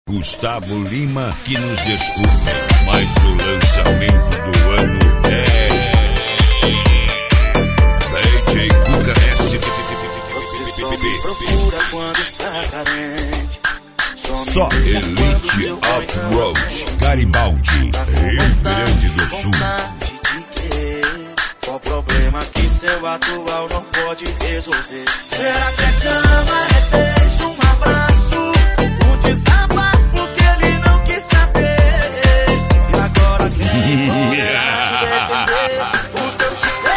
Gustavo Lima que nos desculpe, mas o lançamento do ano é DJ Cuca S. Procura quando está carente. Só Elite Off-Road, Garibaldi, Rio Grande do Sul. Qual o problema que seu atual não pode resolver? Será que a cama é beijo, um abraço, um desabafo que ele não quis saber? E agora quem pode defender o seu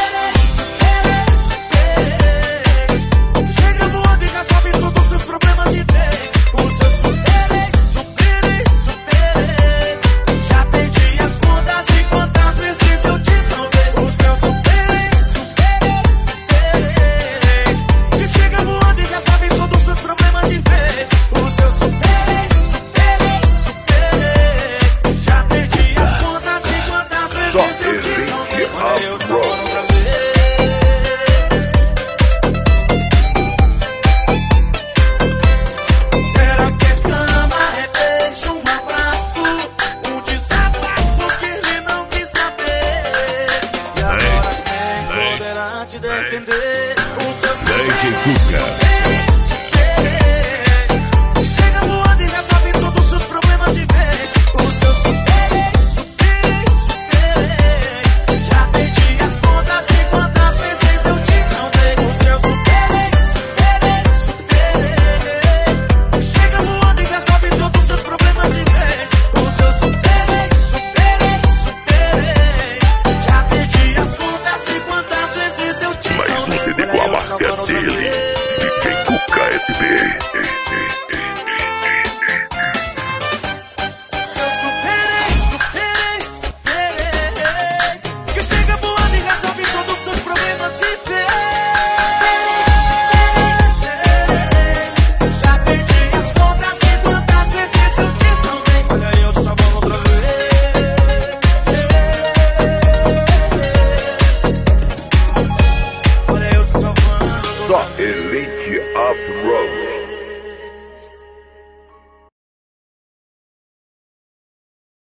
chega voando e resolve todos os seus problemas de vez. O seu superei. Já perdi as contas e quantas vezes eu te salvei. O seu superei. Que chega voando e resolve todos os seus problemas de vez. O seu superei. Já perdi as contas e quantas vezes eu te salvei. Quando eu tô outra vez. Será que é cama, é beijo, um abraço, um desabafo que ele não quis saber? E agora quem poderá te defender? O seu DJ Cuca. chega voando e resolve todos os seus problemas de vez. O seu superei. Já perdi as contas e quantas vezes eu te salvei. O seu superei. Chega voando e resolve todos os seus problemas de vez. O seu superei. Já perdi as contas e quantas vezes eu te salvei. Mais um CD com a marca dele, DJ Cuca SB. Seu superei. Que chega voando e resolve todos os seus problemas de vez. Já perdi as contas e quantas vezes eu te salvei. Olha aí, eu te salvando outra vez. Olha eu te salvando outra Só vez. Elite Off-Road.